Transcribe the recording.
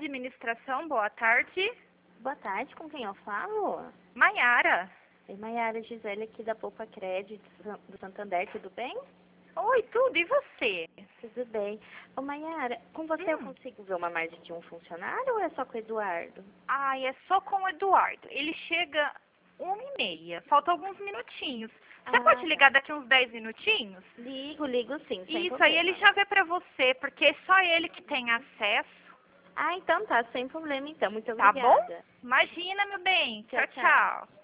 Administração, boa tarde. Boa tarde, com quem eu falo? Maiara. Oi, Maiara, Gisele aqui da Poupa Crédito do Santander, tudo bem? Oi, tudo, e você? Tudo bem. Ô, Maiara, com você eu consigo ver uma margem de um funcionário ou é só com o Eduardo? Ai, é só com o Eduardo. Ele chega 1h30, faltam alguns minutinhos. Você pode ligar daqui uns 10 minutinhos? Ligo sim, sem Isso, problema. aí ele já vê pra você, porque é só ele que tem acesso. Então tá, sem problema então, muito Tá obrigada. bom? Imagina, meu bem. Tchau, Tchau, tchau.